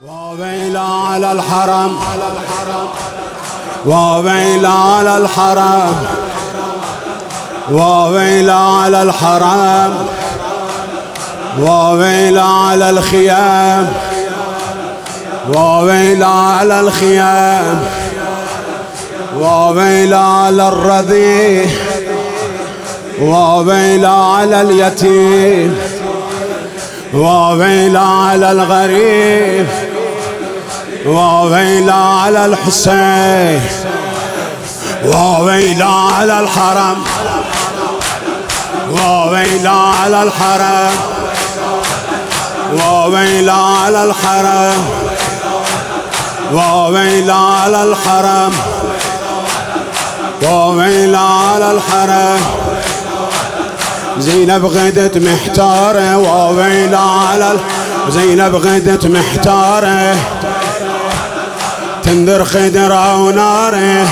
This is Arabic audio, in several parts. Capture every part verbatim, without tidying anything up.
وويل على الحرم وويل على الحرم وويل على الحرم وويل على الخيام وويل على الخيام وويل على الرضيع وويل على اليتيم وويل على الغريب وويل على الحسين وويل على الحرم وويل على الحرم وويل على الحرم وويل على الحرم وويل على الحرم زينب غدت محتارة وويل على زينب غدت محتارة تندر خدرة وناره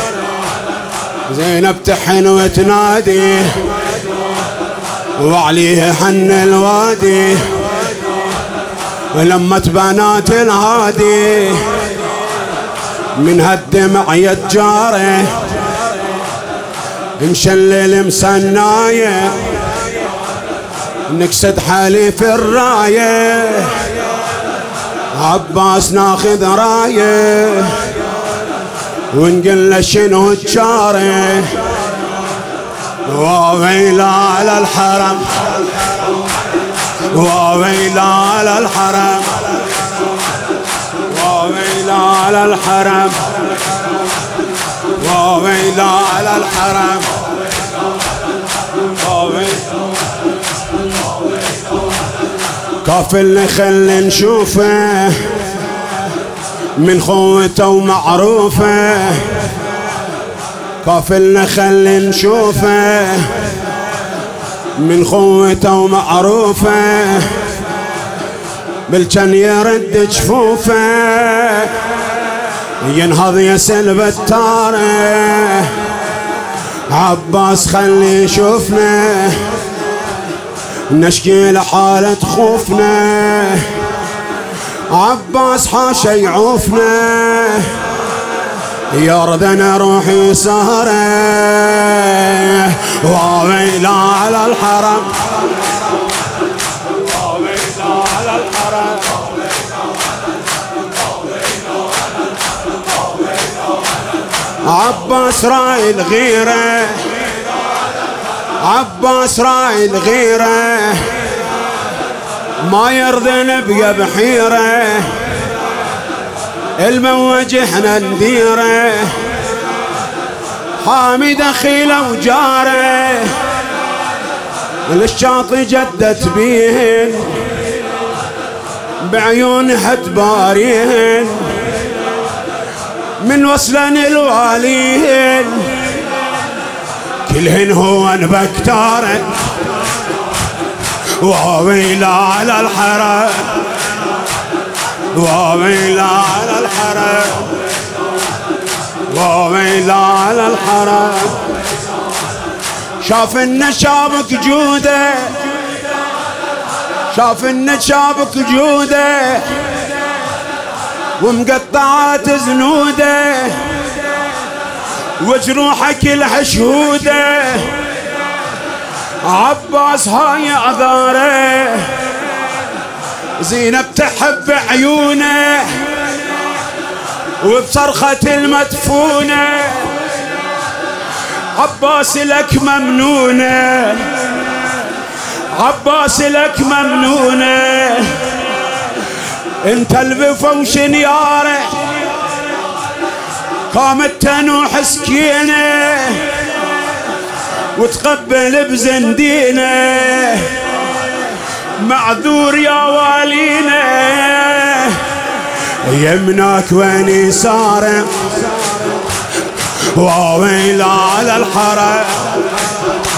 زينب تحن وتنادي وعليه حن الوادي ولمة بنات الهادي من هالدمع يتجاره مشلل مسنايه نكسد حليف الرايه عباس ناخذ رايه ونقل له شنو تشاره وويل على الحرم وويل على الحرم وويل على الحرم وويل على الحرم كافل خل نشوفه من خوته ومعروفه كافل خل نشوفه من خوته ومعروفه بالجن يرد جفوفه ينهض يسلب التاره عباس خلي يشوفنا نشكي لحالة خوفنا عباس حاشا يعوفنا يرضنا روحي سهره وويل على الحرم وويل على الحرم عباس راعي الغيرة عباس راعي الغيرة ما يرضى نبقى بحيرة الموج احنا نديره حامي دخيله وجاره للشاطئ جدت بيهن بعيون حد باريهن من وصلن الواليهن كلهن هو بكتاره وويل على الحرم وويل على الحرم وويل على الحرم شاف ان شابك جوده شاف ان شابك جوده ومقطعات زنوده وجروحه كلها شهوده عباس هاي اعذاره زينب تحب عيونه وبصرخة المدفونه عباس لك ممنونه عباس لك ممنونه انت البفوش نياره قامت تنوح سكينه وتقبل بزندينه معذور يا والينا يمناك وين يساره وويل على الحرم